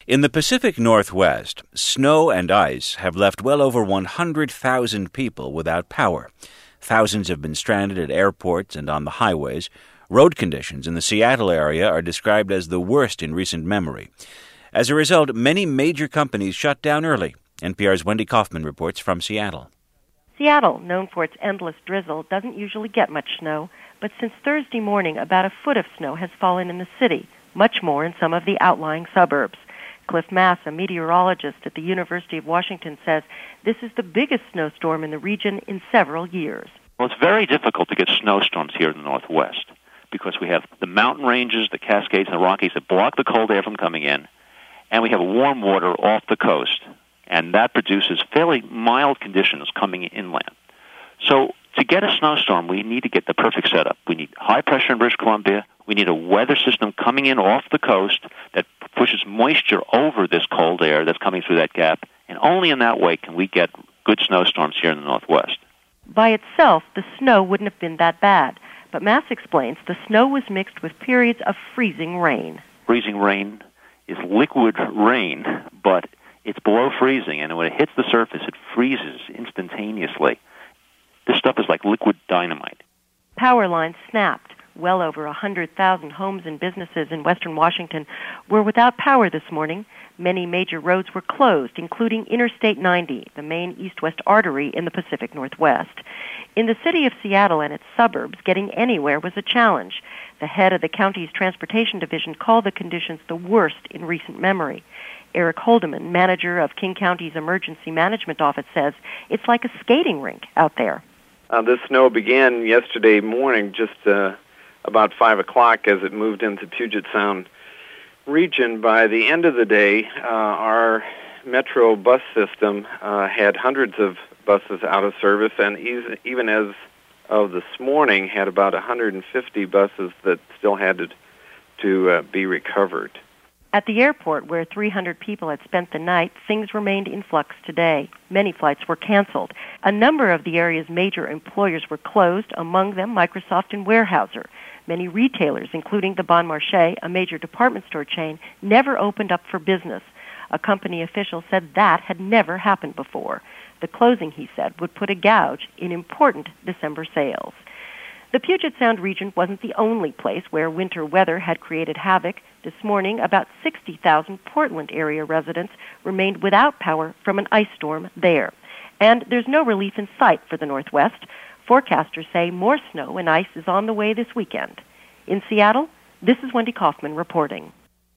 In the Pacific Northwest, snow and ice have left well over 100,000 people without power. Thousands have been stranded at airports and on the highways. Road conditions in the Seattle area are described as the worst in recent memory. As a result, many major companies shut down early. NPR's Wendy Kaufman reports from Seattle. Seattle, known for its endless drizzle, doesn't usually get much snow, but since Thursday morning, about a foot of snow has fallen in the city, much more in some of the outlying suburbs. Cliff Mass, a meteorologist at the University of Washington, says this is the biggest snowstorm in the region in several years. Well, it's very difficult to get snowstorms here in the Northwest because we have the mountain ranges, the Cascades, and the Rockies that block the cold air from coming in, and we have warm water off the coast, and that produces fairly mild conditions coming inland. So to get a snowstorm, we need to get the perfect setup. We need high pressure in British Columbia. We need a weather system coming in off the coast that pushes moisture over this cold air that's coming through that gap, and only in that way can we get good snowstorms here in the Northwest. By itself, the snow wouldn't have been that bad, but Mass explains the snow was mixed with periods of freezing rain. Freezing rain is liquid rain, but it's below freezing, and when it hits the surface, it freezes instantaneously. This stuff is like liquid dynamite. Power lines snapped. Well over 100,000 homes and businesses in western Washington were without power this morning. Many major roads were closed, including Interstate 90, the main east-west artery in the Pacific Northwest. In the city of Seattle and its suburbs, getting anywhere was a challenge. The head of the county's transportation division called the conditions the worst in recent memory. Eric Holdeman, manager of King County's Emergency Management Office, says it's like a skating rink out there. This snow began yesterday morning, just about 5 o'clock, as it moved into Puget Sound region. By the end of the day, our metro bus system had hundreds of buses out of service, and even as of this morning, had about 150 buses that still had to be recovered. At the airport, where 300 people had spent the night, things remained in flux today. Many flights were canceled. A number of the area's major employers were closed, among them Microsoft and Weyerhaeuser. Many retailers, including the Bon Marché, a major department store chain, never opened up for business. A company official said that had never happened before. The closing, he said, would put a gouge in important December sales. The Puget Sound region wasn't the only place where winter weather had created havoc. This morning, about 60,000 Portland area residents remained without power from an ice storm there. And there's no relief in sight for the Northwest. Forecasters say more snow and ice is on the way this weekend. In Seattle, this is Wendy Kaufman reporting.